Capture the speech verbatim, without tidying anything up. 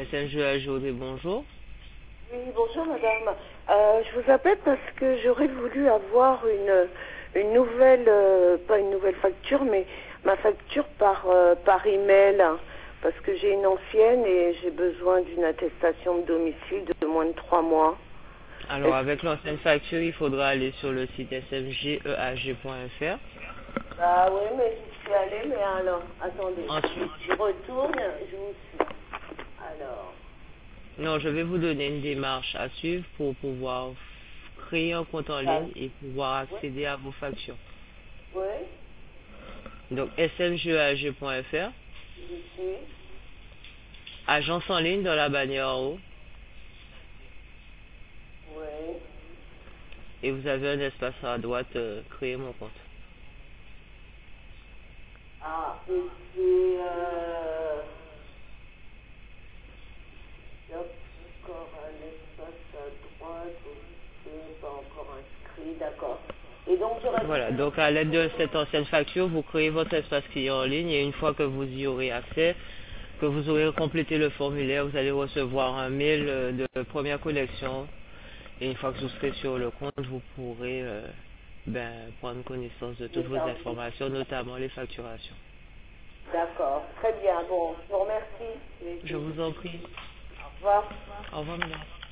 S N G A G O D, bonjour. Oui, bonjour madame. Euh, je vous appelle parce que j'aurais voulu avoir une, une nouvelle, euh, pas une nouvelle facture, mais ma facture par, euh, par email, hein, parce que j'ai une ancienne et j'ai besoin d'une attestation de domicile de moins de trois mois. Alors, avec l'ancienne facture, il faudra aller sur le site s m g e a g point f r. Bah oui, mais j'y suis allée, mais alors, attendez, Ensuite, je retourne, je vous suis. Alors, non, je vais vous donner une démarche à suivre pour pouvoir créer un compte en ça, ligne et pouvoir oui, accéder à vos factures. oui, Donc, s m g e a g point f r, j'y suis, agence en ligne dans la bannière en haut, oui. et vous avez un espace à droite, euh, créer mon compte. Ah, et c'est, euh, hop, encore un espace à droite, ok, pas encore inscrit, d'accord. Et donc j'aurais Voilà, donc à l'aide de cette ancienne facture, vous créez votre espace client en ligne et une fois que vous y aurez accès, que vous aurez complété le formulaire, vous allez recevoir un mail euh, de première connexion et une fois que vous serez sur le compte, vous pourrez euh, ben, prendre connaissance de toutes vos informations, notamment les facturations. D'accord, très bien, bon, je vous remercie. Je vous en prie. Au revoir. Au revoir, madame.